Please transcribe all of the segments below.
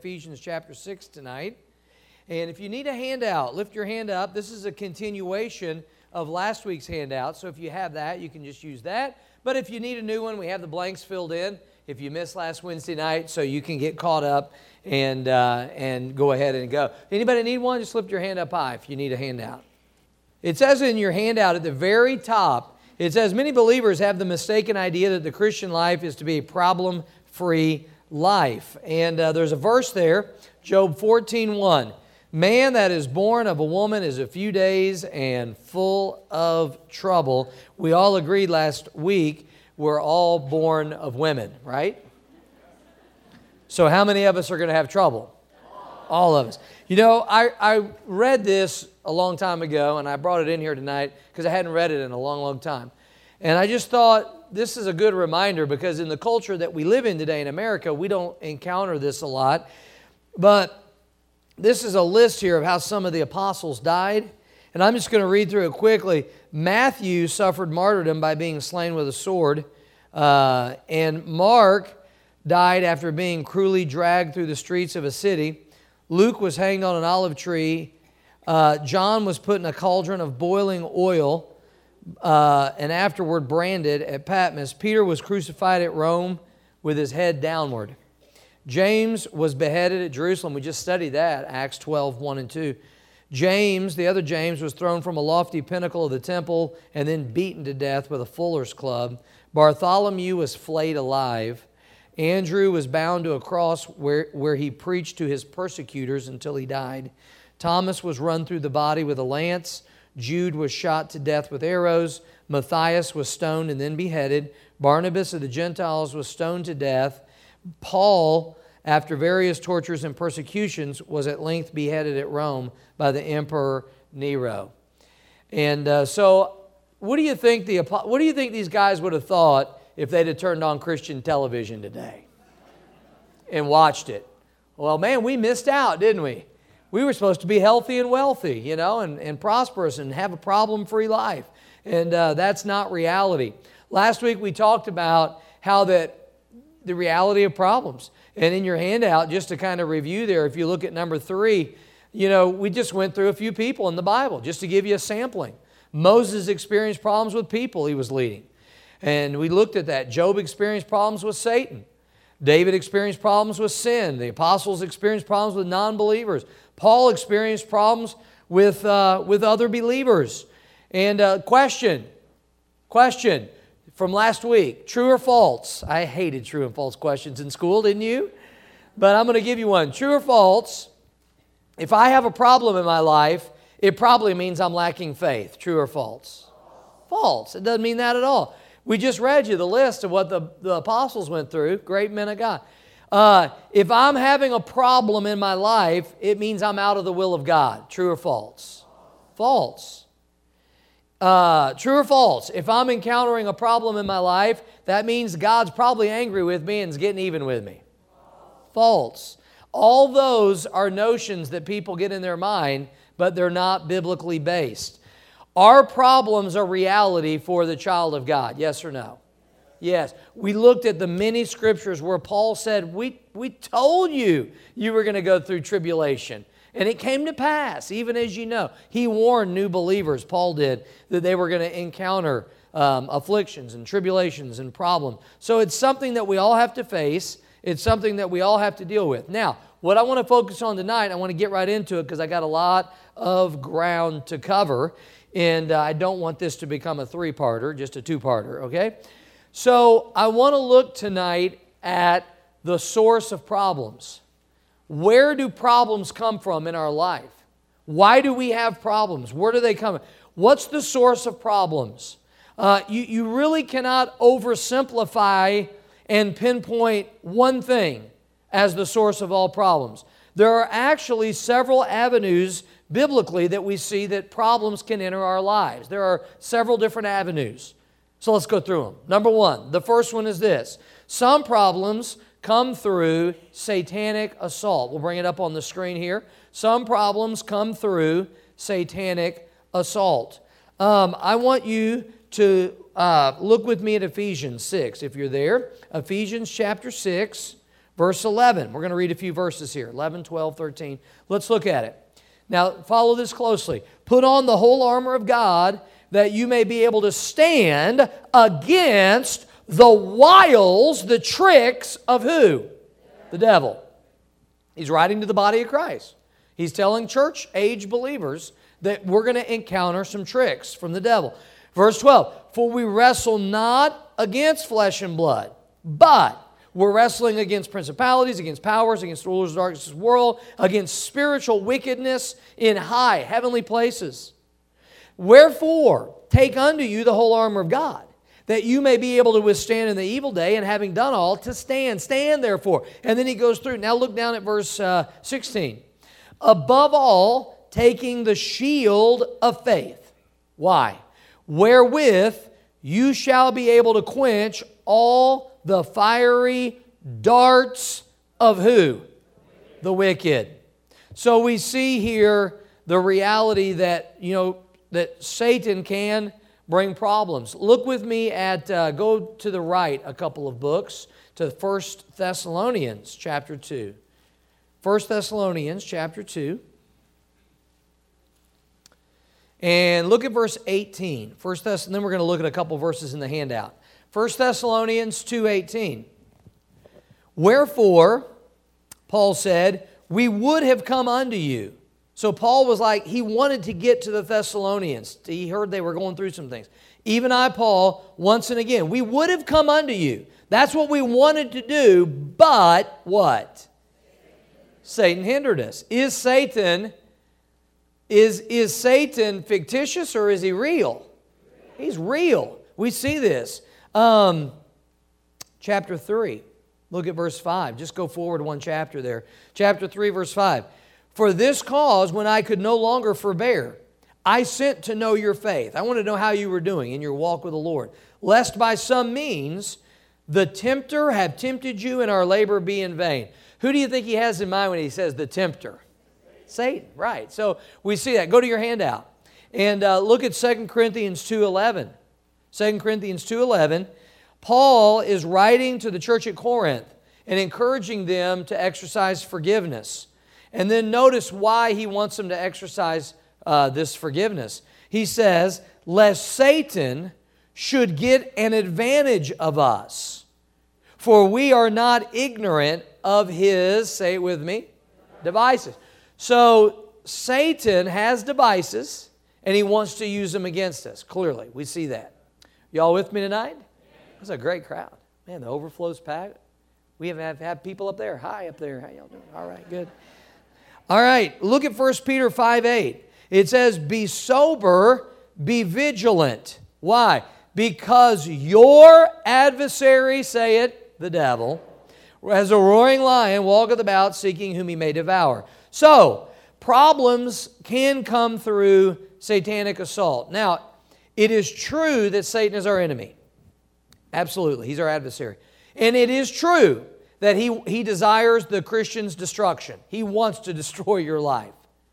Ephesians chapter 6 tonight. And if you need a handout, lift your hand up. This is a continuation of last week's handout. So if you have that, you can just use that. But if you need a new one, we have the blanks filled in if you missed last Wednesday night, so you can get caught up and go ahead and go. Anybody need one? Just lift your hand up high if you need a handout. It says in your handout at the very top, it says, many believers have the mistaken idea that the Christian life is to be a problem-free life. And there's a verse there, Job 14:1. Man that is born of a woman is a few days and full of trouble. We all agreed last week we're all born of women, right? So how many of us are going to have trouble? All of us. You know, I read this a long time ago, and I brought it in here tonight because I hadn't read it in a long, long time. And I just thought this is a good reminder because in the culture that we live in today in America, we don't encounter this a lot. But this is a list here of how some of the apostles died. And I'm just going to read through it quickly. Matthew suffered martyrdom by being slain with a sword. And Mark died after being cruelly dragged through the streets of a city. Luke was hanged on an olive tree. John was put in a cauldron of boiling oil and afterward branded at Patmos. Peter was crucified at Rome with his head downward. James was beheaded at Jerusalem. We just studied that, Acts 12:1 and 2. James, the other James, was thrown from a lofty pinnacle of the temple and then beaten to death with a fuller's club. Bartholomew was flayed alive. Andrew was bound to a cross where he preached to his persecutors until he died. Thomas was run through the body with a lance. Jude was shot to death with arrows. Matthias was stoned and then beheaded. Barnabas of the Gentiles was stoned to death. Paul, after various tortures and persecutions, was at length beheaded at Rome by the Emperor Nero. And so, what do you think these guys would have thought if they'd have turned on Christian television today and watched it? Well, man, we missed out, didn't we? We were supposed to be healthy and wealthy, you know, and prosperous and have a problem-free life. And that's not reality. Last week we talked about how that the reality of problems. And in your handout, just to kind of review there, if you look at number 3, you know, we just went through a few people in the Bible, just to give you a sampling. Moses experienced problems with people he was leading. And we looked at that. Job experienced problems with Satan. David experienced problems with sin. The apostles experienced problems with non-believers. Paul experienced problems with other believers. And question from last week, true or false? I hated true and false questions in school, didn't you? But I'm going to give you one. True or false? If I have a problem in my life, it probably means I'm lacking faith. True or false? False. It doesn't mean that at all. We just read you the list of what the apostles went through. Great men of God. If I'm having a problem in my life, it means I'm out of the will of God. True or false? False. True or false? If I'm encountering a problem in my life, that means God's probably angry with me and is getting even with me. False. All those are notions that people get in their mind, but they're not biblically based. Our problems are reality for the child of God. Yes or no? Yes. We looked at the many scriptures where Paul said, we told you were going to go through tribulation. And it came to pass, even as you know. He warned new believers, Paul did, that they were going to encounter afflictions and tribulations and problems. So it's something that we all have to face. It's something that we all have to deal with. Now, what I want to focus on tonight, I want to get right into it because I got a lot of ground to cover. And I don't want this to become a 3-parter, just a 2-parter, okay? So I want to look tonight at the source of problems. Where do problems come from in our life? Why do we have problems? Where do they come from? What's the source of problems? You really cannot oversimplify and pinpoint one thing as the source of all problems. There are actually several avenues biblically that we see that problems can enter our lives. There are several different avenues. So let's go through them. Number 1, the first one is this. Some problems come through satanic assault. We'll bring it up on the screen here. Some problems come through satanic assault. I want you to look with me at Ephesians 6. If you're there, Ephesians chapter 6, Verse 11. We're going to read a few verses here. 11, 12, 13. Let's look at it. Now, follow this closely. Put on the whole armor of God that you may be able to stand against the wiles, the tricks of who? The devil. He's writing to the body of Christ. He's telling church-age believers that we're going to encounter some tricks from the devil. Verse 12, for we wrestle not against flesh and blood, but we're wrestling against principalities, against powers, against rulers of darkness of this world, against spiritual wickedness in high heavenly places. Wherefore, take unto you the whole armor of God, that you may be able to withstand in the evil day, and having done all, to stand. Stand therefore. And then he goes through. Now look down at verse 16. Above all, taking the shield of faith. Why? Wherewith you shall be able to quench all the fiery darts of who? The wicked. So we see here the reality that, that Satan can bring problems. Look with me at, go to the right a couple of books, to 1 Thessalonians chapter 2. 1 Thessalonians chapter 2. And look at verse 18. And then we're going to look at a couple verses in the handout. 1 Thessalonians 2:18. Wherefore, Paul said, we would have come unto you. So Paul was like, he wanted to get to the Thessalonians. He heard they were going through some things. Even I, Paul, once and again, we would have come unto you. That's what we wanted to do, but what? Satan hindered us. Is Satan fictitious or is he real? He's real. We see this. Chapter 3. Look at verse 5. Just go forward one chapter there. Chapter 3, verse 5. For this cause, when I could no longer forbear, I sent to know your faith. I want to know how you were doing in your walk with the Lord. Lest by some means the tempter have tempted you and our labor be in vain. Who do you think he has in mind when he says the tempter? Satan, right. So we see that. Go to your handout. And look at 2 Corinthians 2:11. 2 Corinthians 2:11. Paul is writing to the church at Corinth and encouraging them to exercise forgiveness. And then notice why he wants them to exercise this forgiveness. He says, lest Satan should get an advantage of us, for we are not ignorant of his, say it with me, devices. So Satan has devices, and he wants to use them against us. Clearly, we see that. Y'all with me tonight? That's a great crowd. Man, the overflow's packed. We have had people up there. Hi, up there. How y'all doing? All right, good. All right, look at 1 Peter 5:8. It says, be sober, be vigilant. Why? Because your adversary, say it, the devil, as a roaring lion, walketh about, seeking whom he may devour. So, problems can come through satanic assault. Now, it is true that Satan is our enemy. Absolutely, he's our adversary. And it is true that he desires the Christian's destruction. He wants to destroy your life.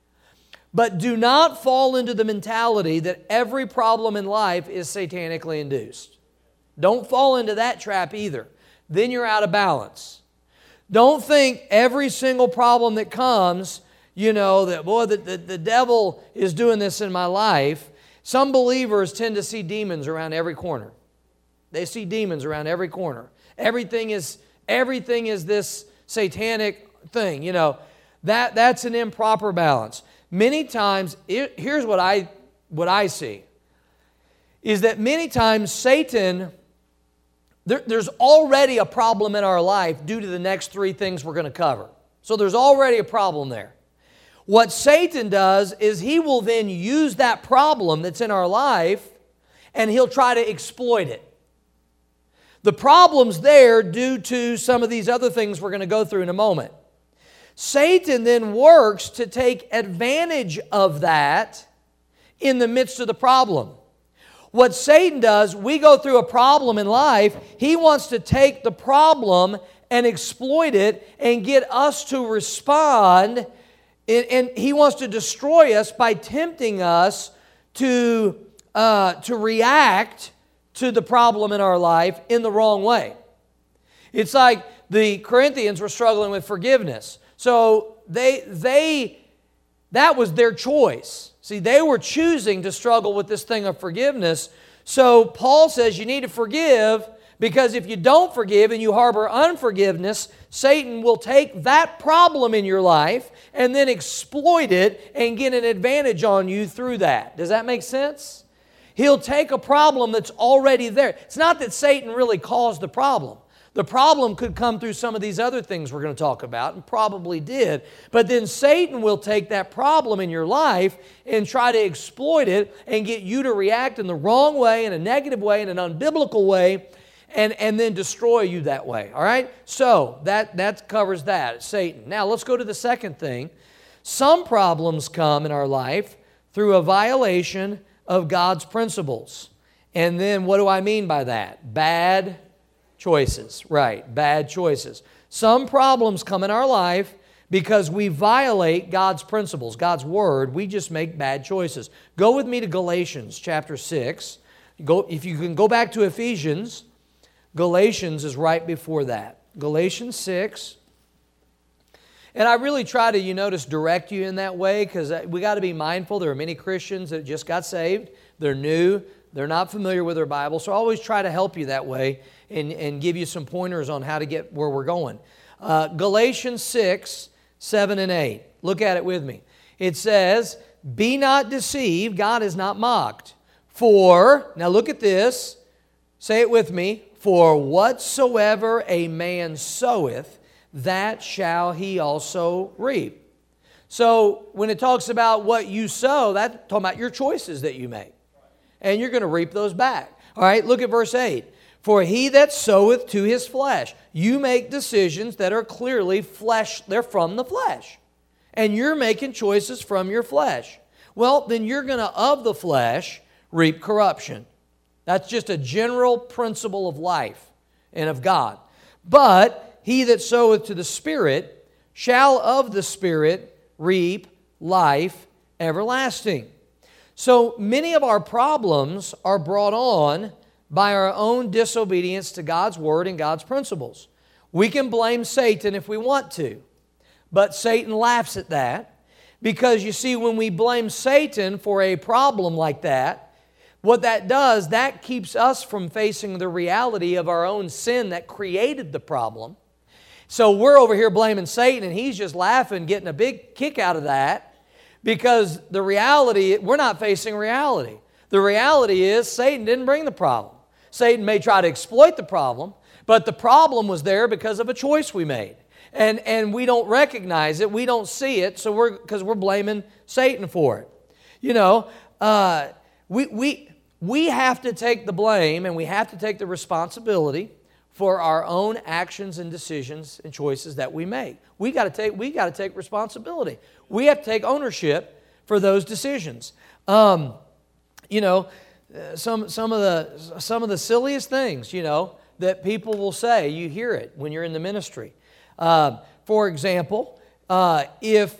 But do not fall into the mentality that every problem in life is satanically induced. Don't fall into that trap either. Then you're out of balance. Don't think every single problem that comes, that, boy, the devil is doing this in my life. Some believers tend to see demons around every corner. They see demons around every corner. Everything is this satanic thing, That's an improper balance. Many times, here's what I see, is that many times Satan, there's already a problem in our life due to the next three things we're going to cover. So there's already a problem there. What Satan does is he will then use that problem that's in our life and he'll try to exploit it. The problem's there due to some of these other things we're going to go through in a moment. Satan then works to take advantage of that in the midst of the problem. What Satan does, we go through a problem in life, he wants to take the problem and exploit it and get us to respond, and he wants to destroy us by tempting us to react to the problem in our life in the wrong way. It's like the Corinthians were struggling with forgiveness. So that was their choice. See, they were choosing to struggle with this thing of forgiveness. So Paul says you need to forgive, because if you don't forgive and you harbor unforgiveness, Satan will take that problem in your life and then exploit it and get an advantage on you through that. Does that make sense? He'll take a problem that's already there. It's not that Satan really caused the problem. The problem could come through some of these other things we're going to talk about, and probably did. But then Satan will take that problem in your life and try to exploit it and get you to react in the wrong way, in a negative way, in an unbiblical way, and then destroy you that way. All right? So that covers that, Satan. Now let's go to the second thing. Some problems come in our life through a violation of God's principles. And then what do I mean by that? Bad choices. Right, bad choices. Some problems come in our life because we violate God's principles, God's Word. We just make bad choices. Go with me to Galatians chapter 6. If you can go back to Ephesians, Galatians is right before that. Galatians 6. And I really try to, notice, direct you in that way, because we got to be mindful. There are many Christians that just got saved. They're new. They're not familiar with their Bible. So I always try to help you that way and give you some pointers on how to get where we're going. Galatians 6, 7 and 8. Look at it with me. It says, "Be not deceived, God is not mocked. For," now look at this, say it with me, "for whatsoever a man soweth, that shall he also reap." So when it talks about what you sow, that's talking about your choices that you make. And you're going to reap those back. All right, look at verse 8. "For he that soweth to his flesh," you make decisions that are clearly flesh, they're from the flesh. And you're making choices from your flesh. Well, then you're going to, of the flesh, reap corruption. That's just a general principle of life and of God. "But he that soweth to the Spirit shall of the Spirit reap life everlasting." So many of our problems are brought on by our own disobedience to God's Word and God's principles. We can blame Satan if we want to, but Satan laughs at that, because you see, when we blame Satan for a problem like that, what that does, that keeps us from facing the reality of our own sin that created the problem. So we're over here blaming Satan, and he's just laughing, getting a big kick out of that, because the reality, we're not facing reality. The reality is Satan didn't bring the problem. Satan may try to exploit the problem, but the problem was there because of a choice we made. And we don't recognize it, we don't see it, so because we're blaming Satan for it. We have to take the blame, and we have to take the responsibility for our own actions and decisions and choices that we make. We got to take responsibility. We have to take ownership for those decisions. Some of the silliest things, that people will say. You hear it when you're in the ministry. For example, if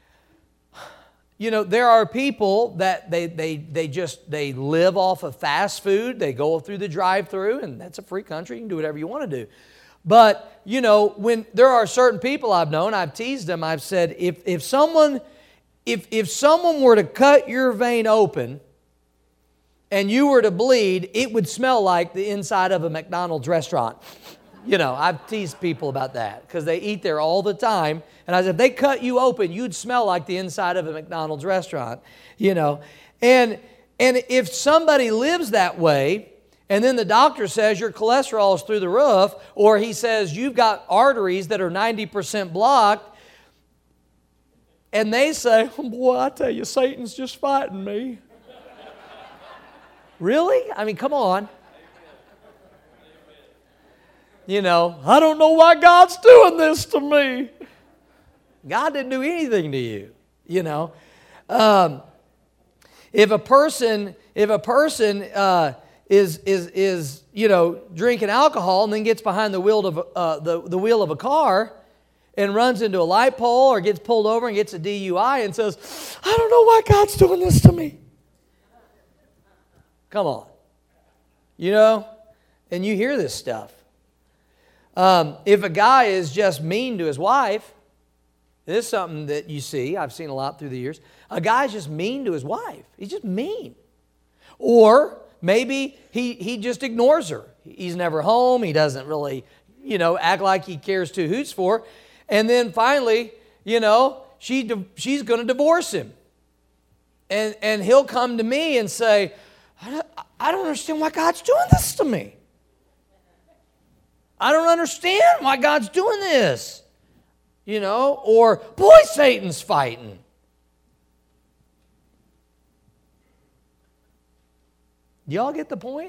there are people that they live off of fast food. They go through the drive-through, and that's a free country. You can do whatever you want to do. But, when there are certain people I've known, I've teased them, I've said, if someone were to cut your vein open and you were to bleed, it would smell like the inside of a McDonald's restaurant. I've teased people about that because they eat there all the time. And I said, if they cut you open, you'd smell like the inside of a McDonald's restaurant, And if somebody lives that way, and then the doctor says your cholesterol is through the roof, or he says you've got arteries that are 90% blocked, and they say, boy, I tell you, Satan's just fighting me. Really? I mean, come on. I don't know why God's doing this to me. God didn't do anything to you, If a person is drinking alcohol and then gets behind the wheel of a car and runs into a light pole or gets pulled over and gets a DUI and says, I don't know why God's doing this to me. Come on. And you hear this stuff. If a guy is just mean to his wife, this is something that you see, I've seen a lot through the years. A guy's just mean to his wife. He's just mean. Or maybe he just ignores her. He's never home. He doesn't really, act like he cares two hoots for her. And then finally, she's going to divorce him. And he'll come to me and say, I don't understand why God's doing this to me. I don't understand why God's doing this. Or, boy, Satan's fighting. Y'all get the point?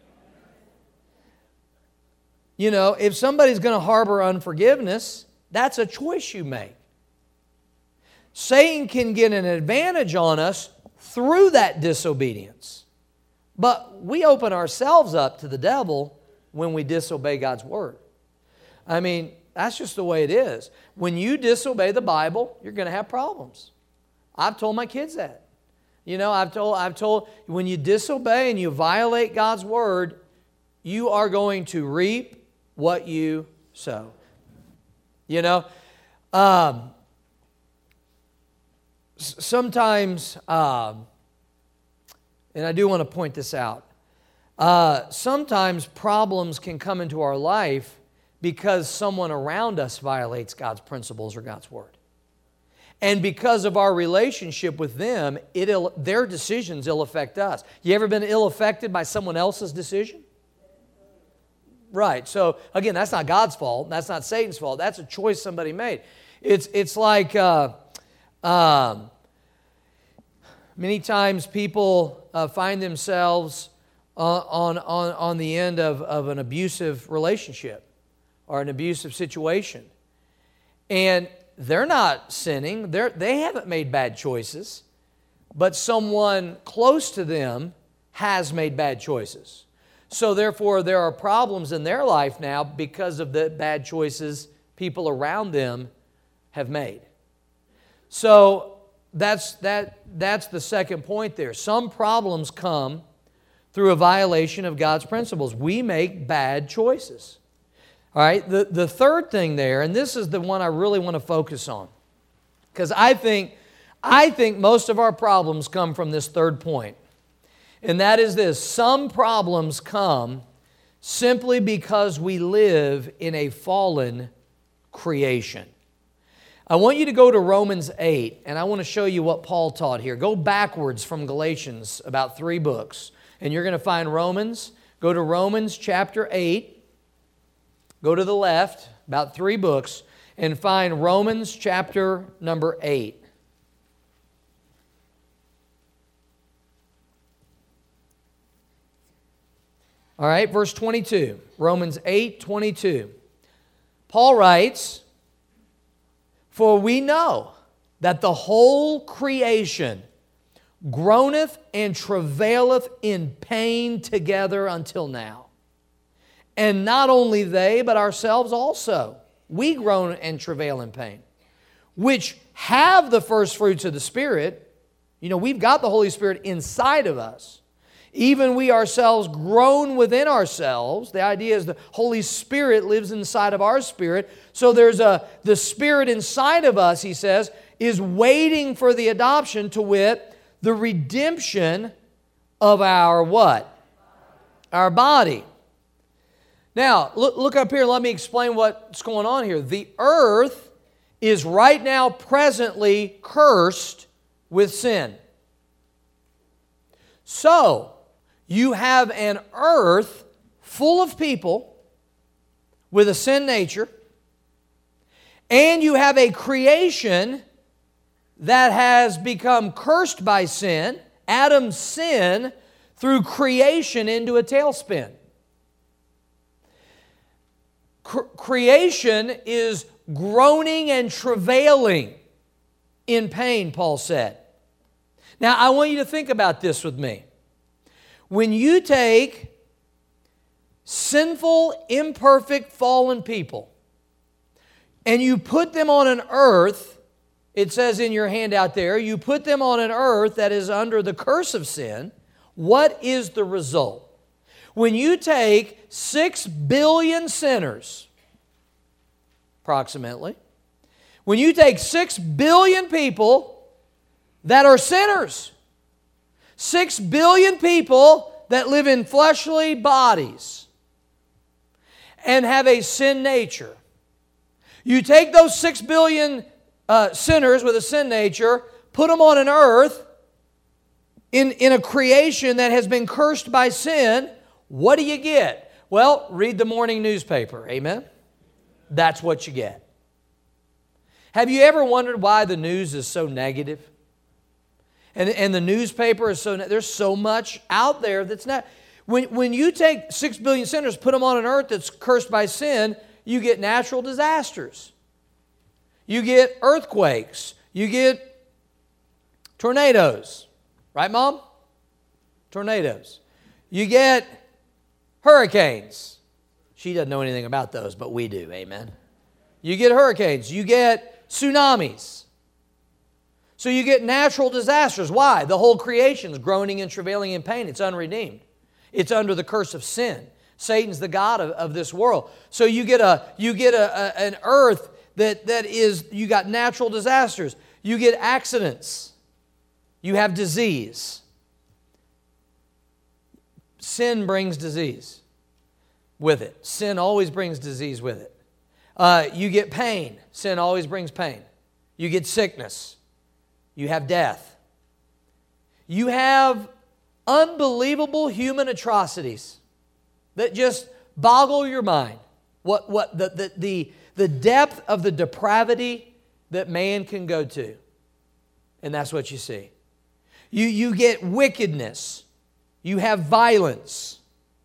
If somebody's going to harbor unforgiveness, that's a choice you make. Satan can get an advantage on us through that disobedience. But we open ourselves up to the devil when we disobey God's word. I mean, that's just the way it is. When you disobey the Bible, you're going to have problems. I've told my kids that. I've told when you disobey and you violate God's word, you are going to reap what you sow. Sometimes, and I do want to point this out, sometimes problems can come into our life because someone around us violates God's principles or God's word. And because of our relationship with them, their decisions will affect us. You ever been ill-affected by someone else's decision? Right. So, again, that's not God's fault. That's not Satan's fault. That's a choice somebody made. It's like many times people find themselves on the end of an abusive relationship or an abusive situation. And they're not sinning. They haven't made bad choices. But someone close to them has made bad choices. So therefore, there are problems in their life now because of the bad choices people around them have made. So that's the second point there. Some problems come through a violation of God's principles. We make bad choices. All right, the third thing there, and this is the one I really want to focus on, because I think most of our problems come from this third point, and that is this: some problems come simply because we live in a fallen creation. I want you to go to Romans 8, and I want to show you what Paul taught here. Go backwards from Galatians about 3 books, and you're going to find Romans. Go to Romans chapter 8. Go to the left, about 3 books, and find Romans chapter number 8. All right, verse 22. Romans 8:22. Paul writes, "For we know that the whole creation groaneth and travaileth in pain together until now. And not only they, but ourselves also. We groan and travail in pain, which have the first fruits of the Spirit." We've got the Holy Spirit inside of us. "Even we ourselves groan within ourselves." The idea is the Holy Spirit lives inside of our spirit. So there's the Spirit inside of us, he says, is waiting for the adoption, to wit, the redemption of our what? Our body. Now, look up here. Let me explain what's going on here. The earth is right now presently cursed with sin. So, you have an earth full of people with a sin nature, and you have a creation that has become cursed by sin. Adam's sin threw creation into a tailspin. Creation is groaning and travailing in pain, Paul said. Now, I want you to think about this with me. When you take sinful, imperfect, fallen people and you put them on an earth, it says in your handout there, you put them on an earth that is under the curse of sin, what is the result? When you take 6 billion sinners approximately. When you take 6 billion people that are sinners, 6 billion people that live in fleshly bodies and have a sin nature. You take those 6 billion sinners with a sin nature, put them on an earth in a creation that has been cursed by sin, what do you get? Well, read the morning newspaper. Amen? That's what you get. Have you ever wondered why the news is so negative? And the newspaper is so... There's so much out there that's not... When you take 6 billion sinners, put them on an earth that's cursed by sin, you get natural disasters. You get earthquakes. You get tornadoes. Right, Mom? Tornadoes. You get hurricanes. She doesn't know anything about those, but we do. Amen. You get hurricanes. You get tsunamis. So you get natural disasters. Why? The whole creation is groaning and travailing in pain. It's unredeemed. It's under the curse of sin. Satan's the god of this world. So you get an earth that is, you got natural disasters. You get accidents. You have disease. Sin brings disease with it. Sin always brings disease with it. You get pain. Sin always brings pain. You get sickness. You have death. You have unbelievable human atrocities that just boggle your mind. What the depth of the depravity that man can go to. And that's what you see. You get wickedness. You have violence.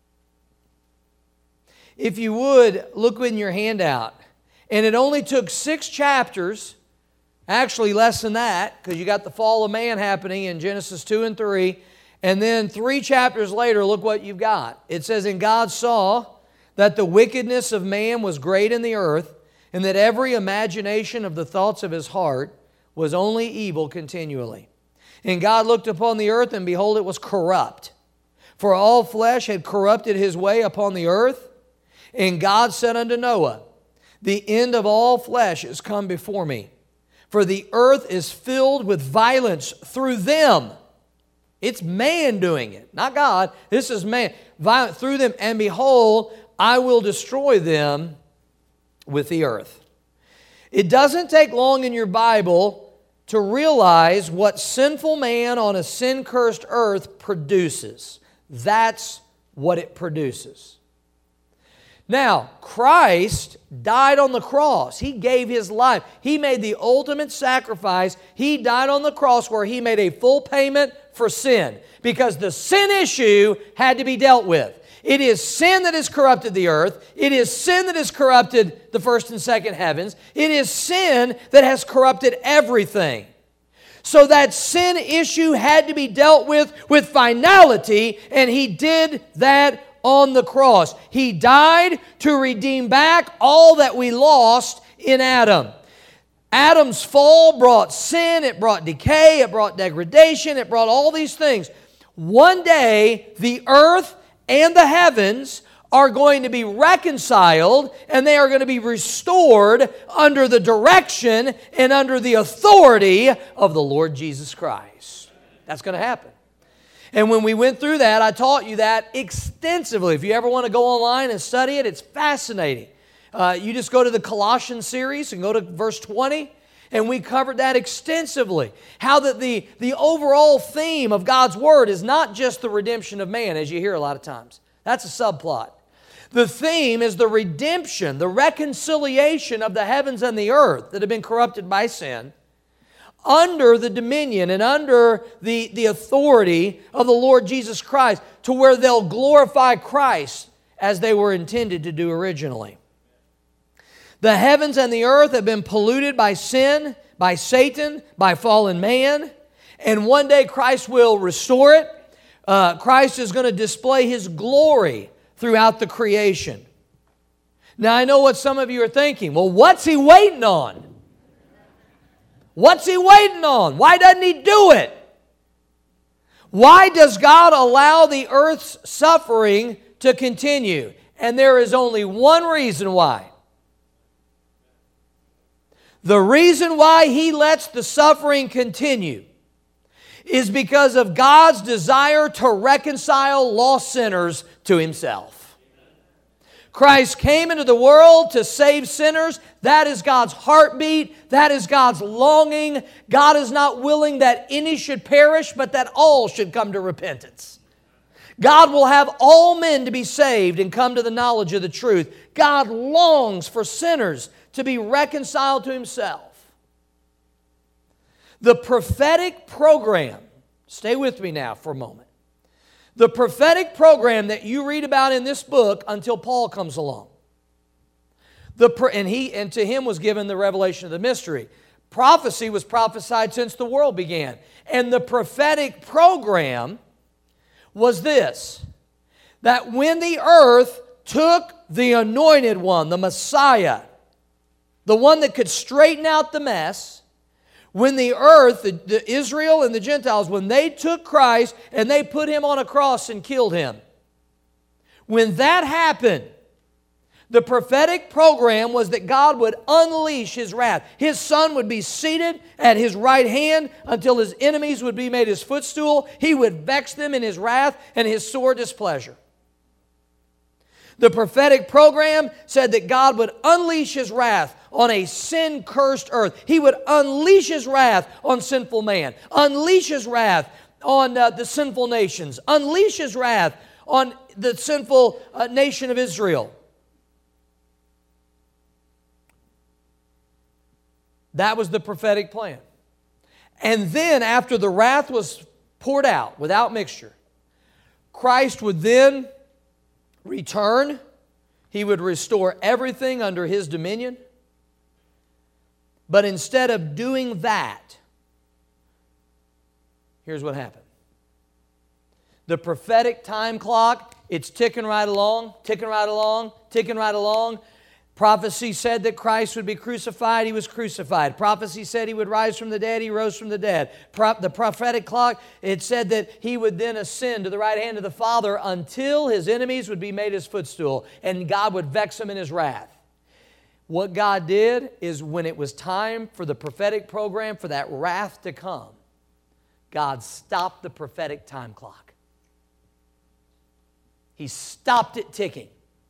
If you would, look in your handout. And it only took 6 chapters, actually less than that, because you got the fall of man happening in Genesis 2 and 3. And then 3 chapters later, look what you've got. It says, "And God saw that the wickedness of man was great in the earth, and that every imagination of the thoughts of his heart was only evil continually. And God looked upon the earth, and behold, it was corrupt. For all flesh had corrupted his way upon the earth. And God said unto Noah, The end of all flesh is come before me, for the earth is filled with violence through them." It's man doing it, not God. This is man. Violent through them, and behold, I will destroy them with the earth. It doesn't take long in your Bible to realize what sinful man on a sin-cursed earth produces. That's what it produces. Now, Christ died on the cross. He gave His life. He made the ultimate sacrifice. He died on the cross where He made a full payment for sin, because the sin issue had to be dealt with. It is sin that has corrupted the earth. It is sin that has corrupted the first and second heavens. It is sin that has corrupted everything. So that sin issue had to be dealt with finality, and He did that on the cross. He died to redeem back all that we lost in Adam. Adam's fall brought sin, it brought decay, it brought degradation, it brought all these things. One day, the earth and the heavens are going to be reconciled, and they are going to be restored under the direction and under the authority of the Lord Jesus Christ. That's going to happen. And when we went through that, I taught you that extensively. If you ever want to go online and study it, it's fascinating. You just go to the Colossians series and go to verse 20, and we covered that extensively. How that the overall theme of God's Word is not just the redemption of man, as you hear a lot of times. That's a subplot. The theme is the redemption, the reconciliation of the heavens and the earth that have been corrupted by sin, under the dominion and under the authority of the Lord Jesus Christ, to where they'll glorify Christ as they were intended to do originally. The heavens and the earth have been polluted by sin, by Satan, by fallen man, and one day Christ will restore it. Christ is going to display His glory throughout the creation. Now, I know what some of you are thinking. Well, what's He waiting on? What's He waiting on? Why doesn't He do it? Why does God allow the earth's suffering to continue? And there is only one reason why. The reason why He lets the suffering continue is because of God's desire to reconcile lost sinners to Himself. Christ came into the world to save sinners. That is God's heartbeat. That is God's longing. God is not willing that any should perish, but that all should come to repentance. God will have all men to be saved and come to the knowledge of the truth. God longs for sinners to be reconciled to Himself. The prophetic program, stay with me now for a moment. The prophetic program that you read about in this book until Paul comes along. And to him was given the revelation of the mystery. Prophecy was prophesied since the world began. And the prophetic program was this, that when the earth took the anointed one, the Messiah, the one that could straighten out the mess, when the earth, the Israel and the Gentiles, when they took Christ and they put Him on a cross and killed Him, when that happened, the prophetic program was that God would unleash His wrath. His Son would be seated at His right hand until His enemies would be made His footstool. He would vex them in His wrath and His sore displeasure. The prophetic program said that God would unleash His wrath on a sin-cursed earth. He would unleash His wrath on sinful man, unleash His wrath on the sinful nations, unleash His wrath on the sinful nation of Israel. That was the prophetic plan. And then after the wrath was poured out without mixture, Christ would then return. He would restore everything under His dominion. But instead of doing that, here's what happened. The prophetic time clock, it's ticking right along, ticking right along, ticking right along. Prophecy said that Christ would be crucified. He was crucified. Prophecy said He would rise from the dead. He rose from the dead. The prophetic clock, it said that He would then ascend to the right hand of the Father until His enemies would be made His footstool and God would vex Him in His wrath. What God did is when it was time for the prophetic program, for that wrath to come, God stopped the prophetic time clock. He stopped it ticking.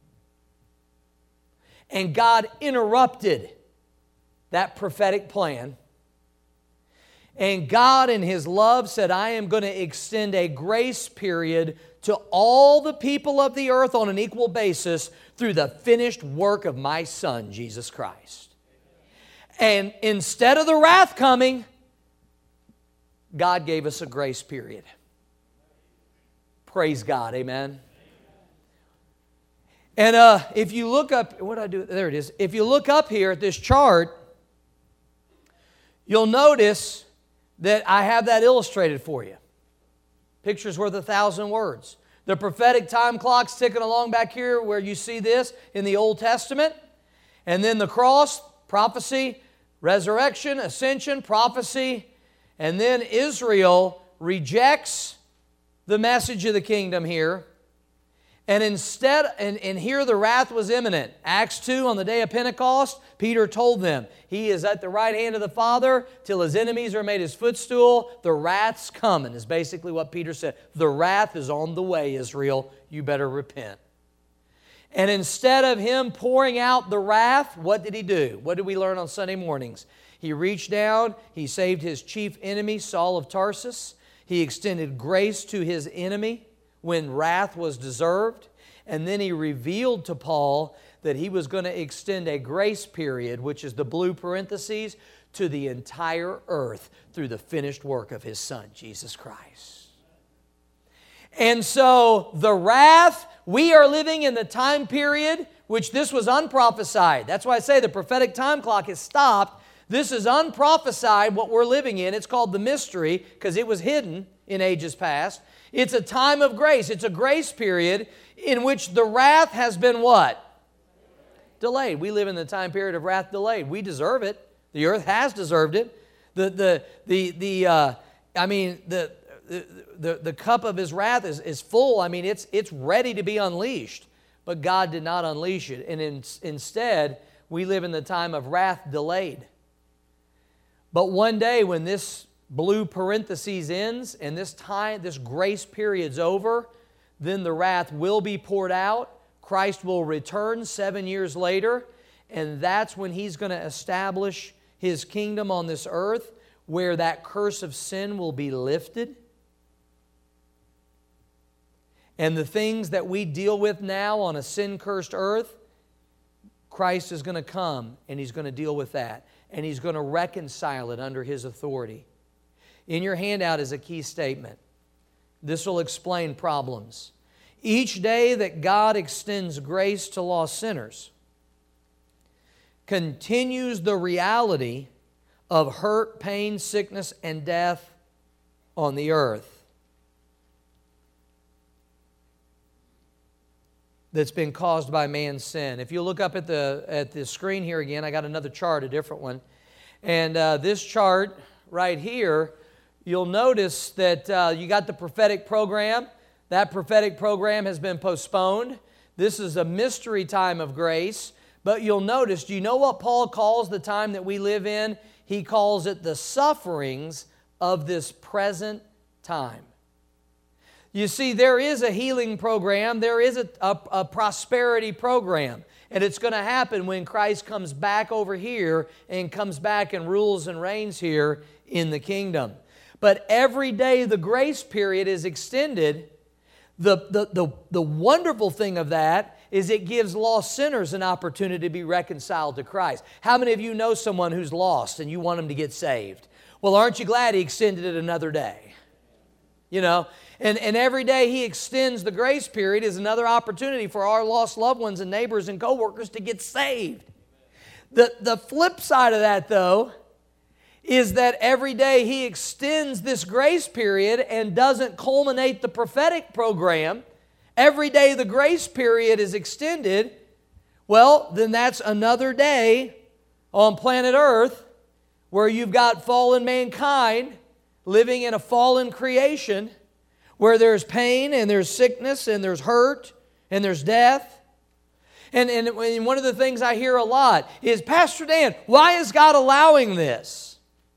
And God interrupted that prophetic plan. And God in His love said, I am going to extend a grace period to all the people of the earth on an equal basis through the finished work of my Son, Jesus Christ. And instead of the wrath coming, God gave us a grace period. Praise God, amen. And if you look up, what did I do? There it is. If you look up here at this chart, you'll notice that I have that illustrated for you. Picture's worth 1,000 words. The prophetic time clock's ticking along back here where you see this in the Old Testament. And then the cross, prophecy, resurrection, ascension, prophecy. And then Israel rejects the message of the kingdom here. And instead, and here the wrath was imminent. Acts 2, on the day of Pentecost, Peter told them, He is at the right hand of the Father till His enemies are made His footstool. The wrath's coming, is basically what Peter said. The wrath is on the way, Israel. You better repent. And instead of Him pouring out the wrath, what did He do? What did we learn on Sunday mornings? He reached down, He saved His chief enemy, Saul of Tarsus. He extended grace to His enemy when wrath was deserved. And then He revealed to Paul that he was going to extend a grace period, which is the blue parentheses, to the entire earth through the finished work of His Son, Jesus Christ. And so the wrath, we are living in the time period which this was unprophesied. That's why I say the prophetic time clock is stopped. This is unprophesied, what we're living in. It's called the mystery because it was hidden in ages past. It's a time of grace. It's a grace period in which the wrath has been what? Delayed. We live in the time period of wrath delayed. We deserve it. The earth has deserved it. The cup of His wrath is full. I mean, it's ready to be unleashed. But God did not unleash it. And instead, we live in the time of wrath delayed. But one day when this blue parentheses ends and this grace period's over, then the wrath will be poured out. Christ will return 7 years later, and that's when He's going to establish His kingdom on this earth, where that curse of sin will be lifted. And the things that we deal with now on a sin-cursed earth, Christ is going to come and He's going to deal with that. And He's going to reconcile it under His authority. In your handout is a key statement. This will explain problems. Each day that God extends grace to lost sinners continues the reality of hurt, pain, sickness, and death on the earth that's been caused by man's sin. If you look up at the screen here again, I got another chart, a different one. And this chart right here, you'll notice that you got the prophetic program. That prophetic program has been postponed. This is a mystery time of grace. But you'll notice, do you know what Paul calls the time that we live in? He calls it the sufferings of this present time. You see, there is a healing program. There is a prosperity program. And it's going to happen when Christ comes back over here and comes back and rules and reigns here in the kingdom. But every day the grace period is extended. The wonderful thing of that is it gives lost sinners an opportunity to be reconciled to Christ. How many of you know someone who's lost and you want them to get saved? Well, aren't you glad He extended it another day? You know, and every day He extends the grace period is another opportunity for our lost loved ones and neighbors and co-workers to get saved. The flip side of that, though, is that every day He extends this grace period and doesn't culminate the prophetic program. Every day the grace period is extended. Well, then that's another day on planet Earth where you've got fallen mankind living in a fallen creation where there's pain and there's sickness and there's hurt and there's death. And one of the things I hear a lot is, Pastor Dan, why is God allowing this?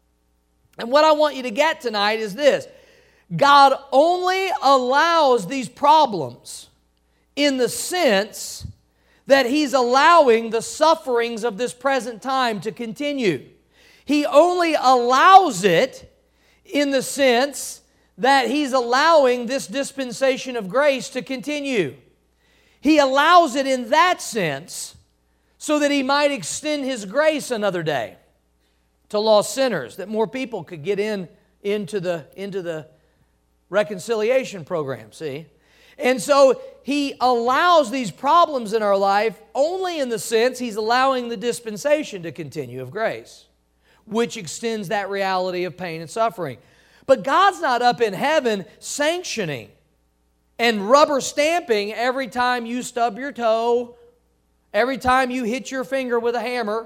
And what I want you to get tonight is this. God only allows these problems in the sense that He's allowing the sufferings of this present time to continue. He only allows it in the sense that He's allowing this dispensation of grace to continue. He allows it in that sense so that He might extend His grace another day to lost sinners, that more people could get into the reconciliation program, see? And so He allows these problems in our life only in the sense He's allowing the dispensation to continue of grace, which extends that reality of pain and suffering. But God's not up in heaven sanctioning and rubber stamping every time you stub your toe, every time you hit your finger with a hammer,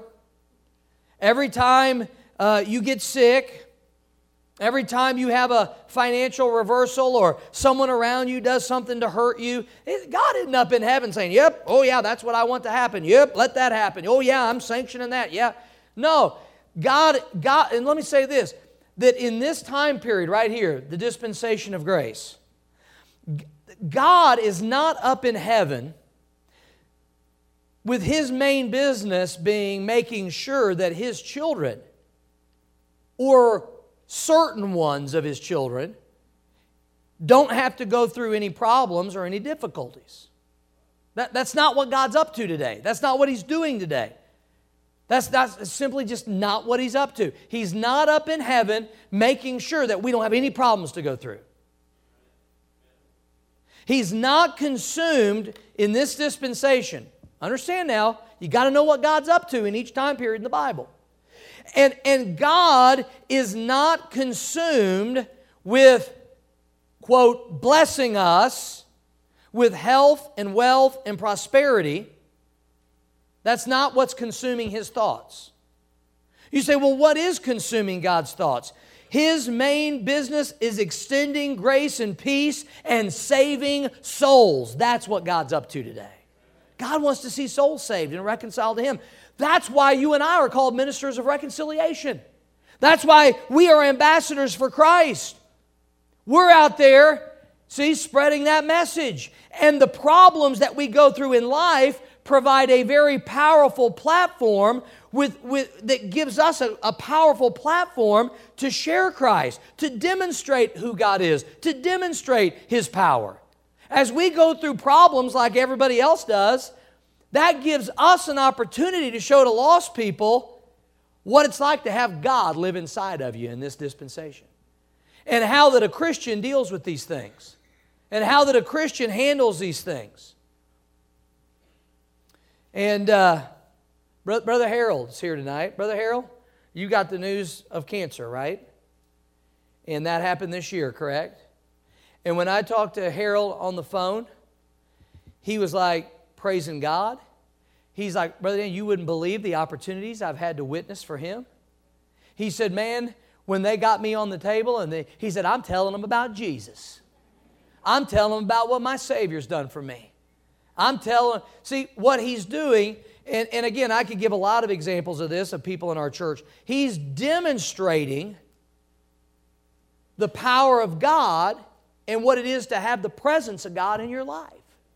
every time you get sick, every time you have a financial reversal or someone around you does something to hurt you. God isn't up in heaven saying, yep, oh yeah, that's what I want to happen. Yep, let that happen. Oh yeah, I'm sanctioning that. Yeah. No, God, and let me say this, that in this time period right here, the dispensation of grace, God is not up in heaven with His main business being making sure that His children or certain ones of His children don't have to go through any problems or any difficulties. That's not what God's up to today. That's not what He's doing today. That's simply just not what He's up to. He's not up in heaven making sure that we don't have any problems to go through. He's not consumed in this dispensation. Understand now, you got to know what God's up to in each time period in the Bible. And God is not consumed with, quote, blessing us with health and wealth and prosperity. That's not what's consuming His thoughts. You say, well, what is consuming God's thoughts? His main business is extending grace and peace and saving souls. That's what God's up to today. God wants to see souls saved and reconciled to Him. That's why you and I are called ministers of reconciliation. That's why we are ambassadors for Christ. We're out there, see, spreading that message. And the problems that we go through in life provide a very powerful platform that gives us a powerful platform to share Christ, to demonstrate who God is, to demonstrate His power. As we go through problems like everybody else does, that gives us an opportunity to show to lost people what it's like to have God live inside of you in this dispensation. And how that a Christian deals with these things. And how that a Christian handles these things. And Brother Harold's here tonight. Brother Harold, you got the news of cancer, right? And that happened this year, correct? And when I talked to Harold on the phone, he was like praising God. He's like, Brother Dan, you wouldn't believe the opportunities I've had to witness for Him. He said, man, when they got me on the table, he said, I'm telling them about Jesus. I'm telling them about what my Savior's done for me. I'm telling, see, what he's doing, and again, I could give a lot of examples of this, of people in our church. He's demonstrating the power of God and what it is to have the presence of God in your life.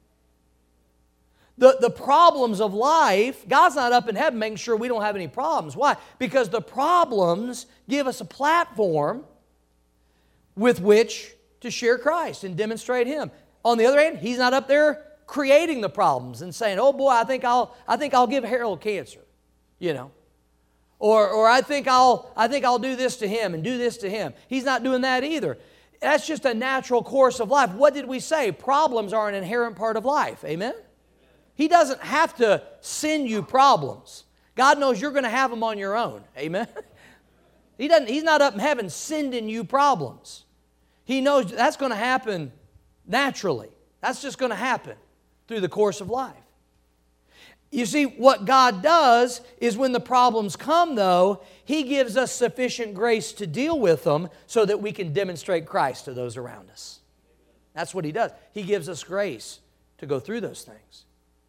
The problems of life, God's not up in heaven making sure we don't have any problems. Why? Because the problems give us a platform with which to share Christ and demonstrate Him. On the other hand, He's not up there creating the problems and saying, "Oh boy, I think I'll give Harold cancer," you know, or I think I'll do this to him and do this to him. He's not doing that either. That's just a natural course of life. What did we say? Problems are an inherent part of life. Amen? He doesn't have to send you problems. God knows you're going to have them on your own. Amen? He's not up in heaven sending you problems. He knows that's going to happen naturally. That's just going to happen through the course of life. You see, what God does is when the problems come, though, He gives us sufficient grace to deal with them so that we can demonstrate Christ to those around us. That's what He does. He gives us grace to go through those things.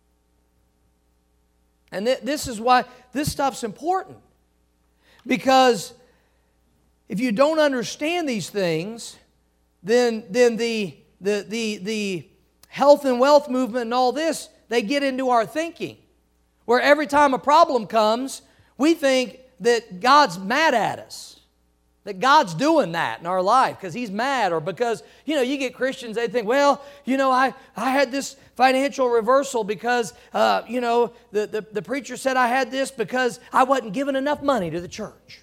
And this is why this stuff's important. Because if you don't understand these things, then the health and wealth movement and all this, they get into our thinking. Where every time a problem comes, we think that God's mad at us. That God's doing that in our life because He's mad, or because, you get Christians, they think, well, I had this financial reversal because, the preacher said I had this because I wasn't giving enough money to the church.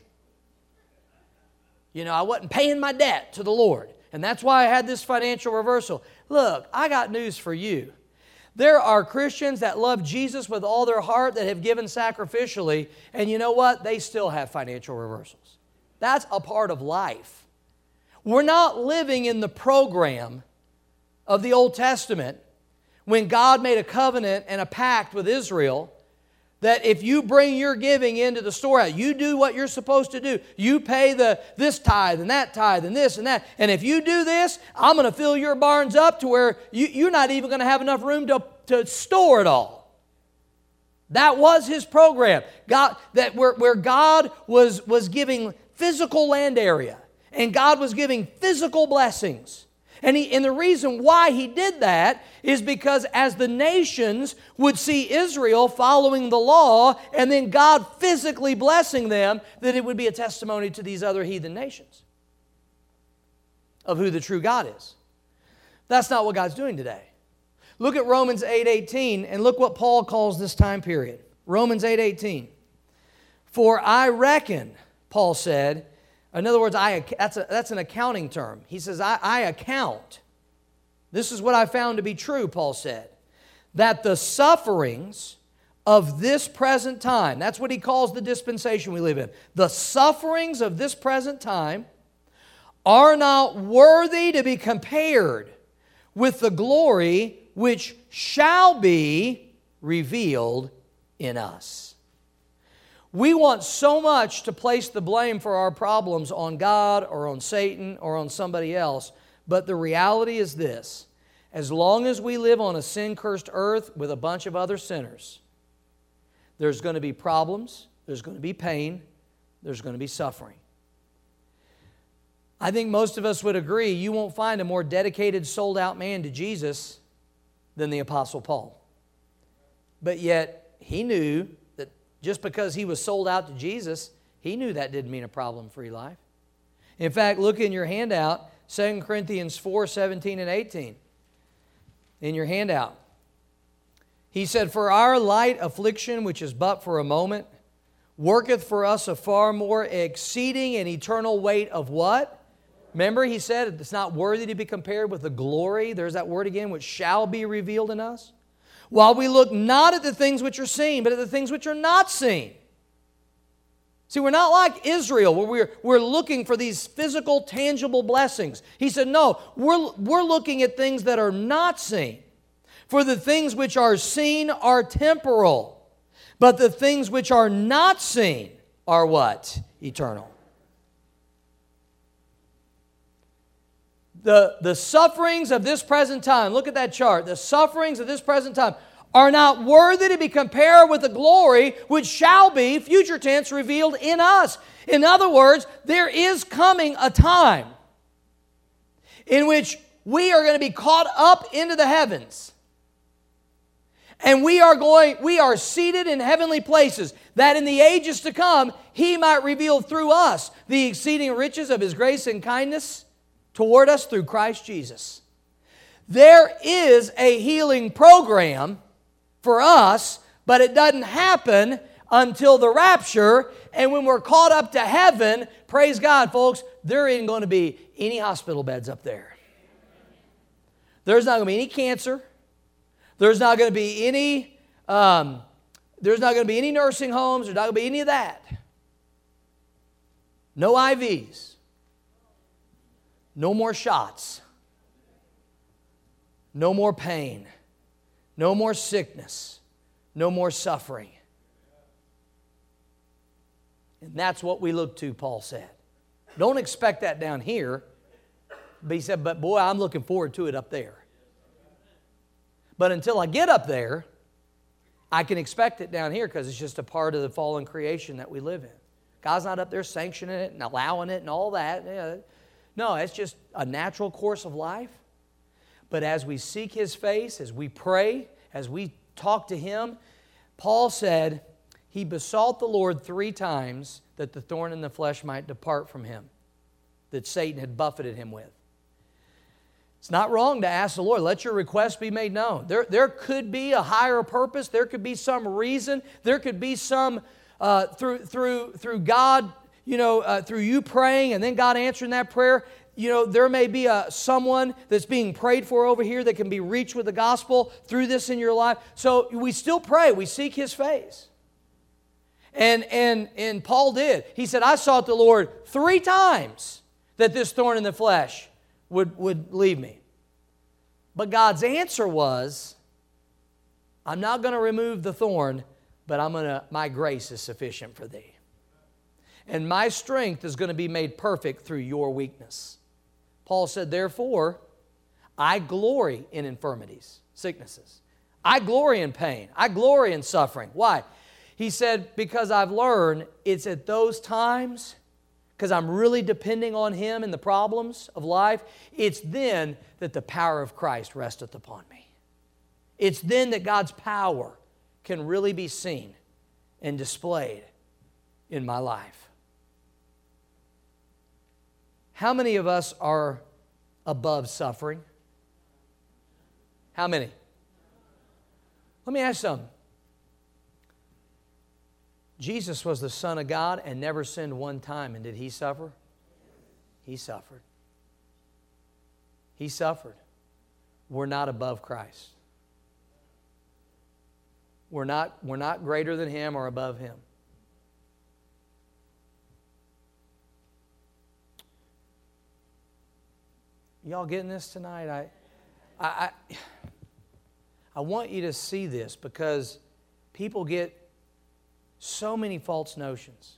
I wasn't paying my debt to the Lord, and that's why I had this financial reversal. Look, I got news for you. There are Christians that love Jesus with all their heart that have given sacrificially, and you know what? They still have financial reversals. That's a part of life. We're not living in the program of the Old Testament when God made a covenant and a pact with Israel that if you bring your giving into the storehouse, you do what you're supposed to do. You pay this tithe and that tithe and this and that. And if you do this, I'm going to fill your barns up to where you're not even going to have enough room to store it all. That was His program. Where God was giving physical land area, and God was giving physical blessings. And the reason why He did that is because as the nations would see Israel following the law and then God physically blessing them, that it would be a testimony to these other heathen nations of who the true God is. That's not what God's doing today. Look at Romans 8:18 and look what Paul calls this time period. Romans 8:18. For I reckon, Paul said, in other words, that's an accounting term. He says, I account. This is what I found to be true, Paul said, that the sufferings of this present time, that's what he calls the dispensation we live in, the sufferings of this present time are not worthy to be compared with the glory which shall be revealed in us. We want so much to place the blame for our problems on God or on Satan or on somebody else, but the reality is this: as long as we live on a sin-cursed earth with a bunch of other sinners, there's going to be problems, there's going to be pain, there's going to be suffering. I think most of us would agree you won't find a more dedicated, sold-out man to Jesus than the Apostle Paul. But yet, he knew that just because he was sold out to Jesus, he knew that didn't mean a problem-free life. In fact, look in your handout, 2 Corinthians 4, 17 and 18. In your handout. He said, "For our light affliction, which is but for a moment, worketh for us a far more exceeding and eternal weight of" what? Remember, he said it's not worthy to be compared with the glory, there's that word again, which shall be revealed in us. While we look not at the things which are seen, but at the things which are not seen. See, we're not like Israel, where we're looking for these physical, tangible blessings. He said, no, we're looking at things that are not seen. For the things which are seen are temporal, but the things which are not seen are what? Eternal. The sufferings of this present time, look at that chart, the sufferings of this present time are not worthy to be compared with the glory which shall be, future tense, revealed in us. In other words, there is coming a time in which we are going to be caught up into the heavens. And we are seated in heavenly places, that in the ages to come, He might reveal through us the exceeding riches of His grace and kindness toward us through Christ Jesus. There is a healing program for us, but it doesn't happen until the rapture. And when we're caught up to heaven, praise God, folks, there ain't going to be any hospital beds up there. There's not going to be any cancer. There's not going to be any nursing homes. There's not going to be any of that. No IVs. No more shots. No more pain. No more sickness. No more suffering. And that's what we look to, Paul said. Don't expect that down here. But he said, but boy, I'm looking forward to it up there. But until I get up there, I can expect it down here because it's just a part of the fallen creation that we live in. God's not up there sanctioning it and allowing it and all that. Yeah. No, it's just a natural course of life. But as we seek His face, as we pray, as we talk to Him, Paul said he besought the Lord 3 times that the thorn in the flesh might depart from him, that Satan had buffeted him with. It's not wrong to ask the Lord, let your request be made known. There could be a higher purpose. There could be some reason. There could be some, through God, through you praying and then God answering that prayer, there may be someone that's being prayed for over here that can be reached with the gospel through this in your life. So we still pray. We seek His face. And Paul did. He said, I sought the Lord 3 times that this thorn in the flesh would leave me. But God's answer was, I'm not going to remove the thorn, but my grace is sufficient for thee. And my strength is going to be made perfect through your weakness. Paul said, therefore, I glory in infirmities, sicknesses. I glory in pain. I glory in suffering. Why? He said, because I've learned it's at those times, because I'm really depending on Him in the problems of life, it's then that the power of Christ resteth upon me. It's then that God's power can really be seen and displayed in my life. How many of us are above suffering? How many? Let me ask you something. Jesus was the Son of God and never sinned one time. And did He suffer? He suffered. He suffered. We're not above Christ. We're not greater than Him or above Him. Y'all getting this tonight? I want you to see this because people get so many false notions.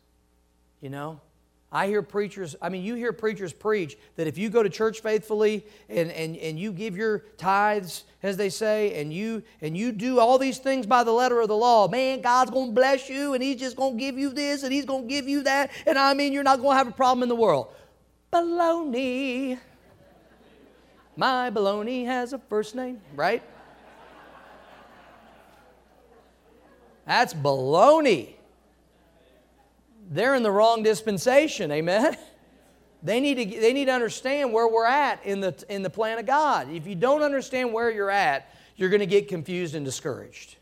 I hear preachers, you hear preachers preach that if you go to church faithfully and you give your tithes, as they say, and you do all these things by the letter of the law, man, God's going to bless you and He's just going to give you this and He's going to give you that. And you're not going to have a problem in the world. baloney. My baloney has a first name, right? That's baloney. They're in the wrong dispensation, amen? They need to understand where we're at in the plan of God. If you don't understand where you're at, you're going to get confused and discouraged.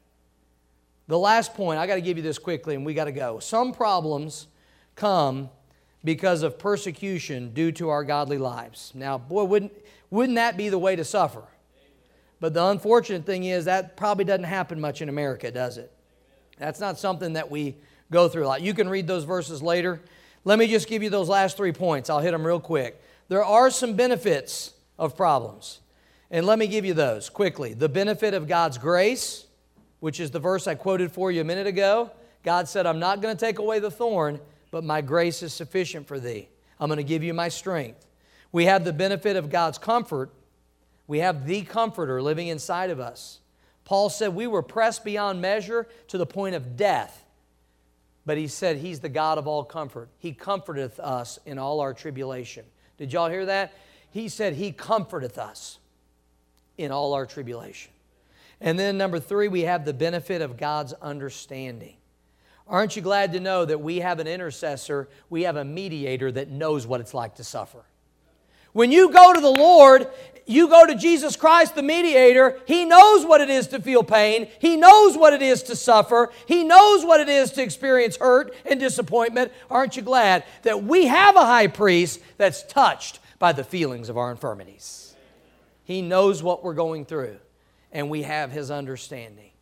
The last point, I got to give you this quickly and we got to go. Some problems come because of persecution due to our godly lives. Now, boy, wouldn't that be the way to suffer? But the unfortunate thing is that probably doesn't happen much in America, does it? That's not something that we go through a lot. You can read those verses later. Let me just give you those last 3 points. I'll hit them real quick. There are some benefits of problems. And let me give you those quickly. The benefit of God's grace, which is the verse I quoted for you a minute ago. God said, I'm not going to take away the thorn, but my grace is sufficient for thee. I'm going to give you my strength. We have the benefit of God's comfort. We have the Comforter living inside of us. Paul said we were pressed beyond measure to the point of death. But he said He's the God of all comfort. He comforteth us in all our tribulation. Did y'all hear that? He said He comforteth us in all our tribulation. And then number 3, we have the benefit of God's understanding. Aren't you glad to know that we have an intercessor, we have a mediator that knows what it's like to suffer? When you go to the Lord, you go to Jesus Christ, the mediator. He knows what it is to feel pain. He knows what it is to suffer. He knows what it is to experience hurt and disappointment. Aren't you glad that we have a high priest that's touched by the feelings of our infirmities? He knows what we're going through, and we have His understanding.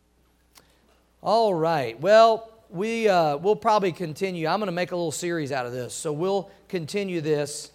All right. Well, we'll probably continue. I'm going to make a little series out of this, so we'll continue this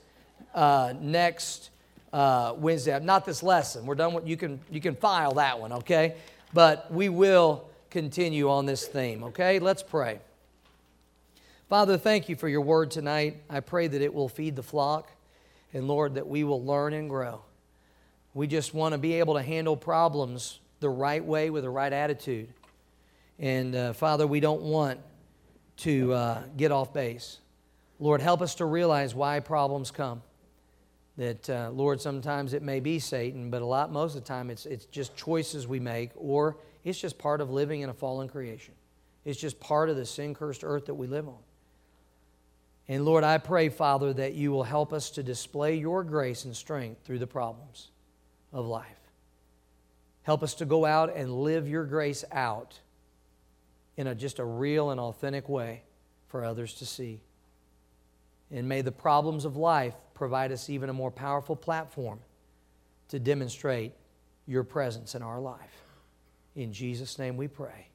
next Wednesday. Not this lesson. We're done with, you can file that one, okay? But we will continue on this theme, okay? Let's pray. Father, thank you for your word tonight. I pray that it will feed the flock, and Lord, that we will learn and grow. We just want to be able to handle problems the right way with the right attitude. And Father, we don't want to get off base. Lord, help us to realize why problems come. That, Lord, sometimes it may be Satan, but most of the time it's just choices we make, or it's just part of living in a fallen creation. It's just part of the sin-cursed earth that we live on. And Lord, I pray, Father, that you will help us to display your grace and strength through the problems of life. Help us to go out and live your grace out in just a real and authentic way for others to see. And may the problems of life provide us even a more powerful platform to demonstrate your presence in our life. In Jesus' name we pray.